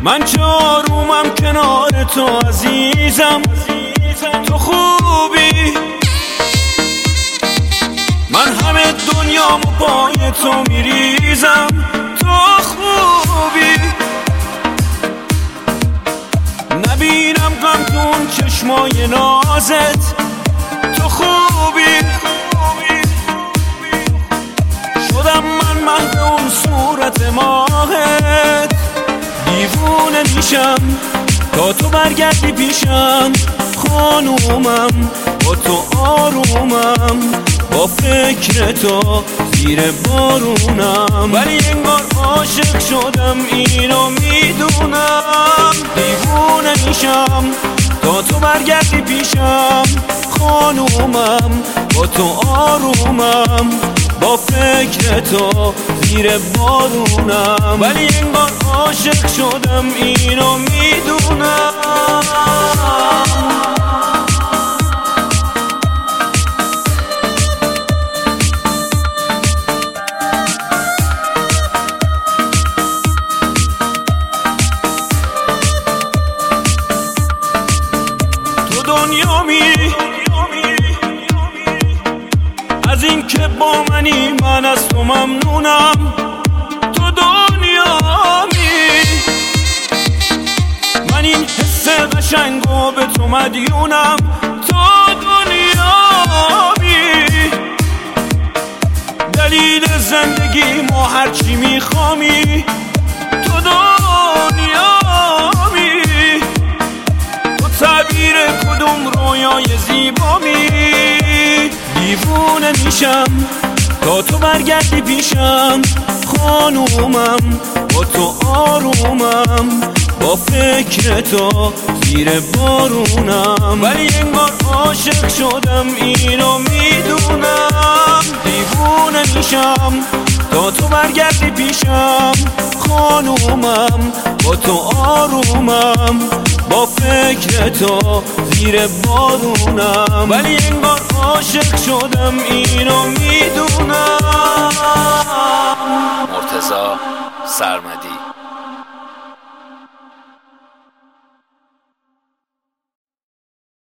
من چه آرومم کنار تو عزیزم، تو خوبی. من همه دنیامو پای تو میریزم، تو خوبی. نبینم غم تو اون چشمای نازت، تو خوبی. شدم من محو اون صورت ماهت، دیوونه میشم تا تو برگردی پیشم. خانومم با تو آرومم، با فکر تو زیر بارونم، ولی انگار عاشق شدم اینو میدونم. دیوونه میشم تا تو برگردی پیشم. خانومم با تو آرومم، با فکر تو زیر بارونم، ولی انگار عاشق شدم اینو میدونم. تو دنیا میری از این که با منی، من از تو ممنونم. تو دنیا میری، من این حس قشنگو به تو مدیونم. تو دنیا میری، دلیل زندگی ما هرچی میخوامی. تو دنیا میری، تو تعبیر کدوم رویای زیبامی. دیوونه میشم تا تو برگردی پیشم. خانومم با تو آرومم، با فکر تو زیر بارونم، ولی انگار عاشق شدم اینو میدونم. دیوونه میشم تا تو برگردی پیشم. خانومم با تو آرومم، با فکر تو زیر بارونم، ولی انگار عاشق شدم اینو میدونم. مرتضی سرمدی.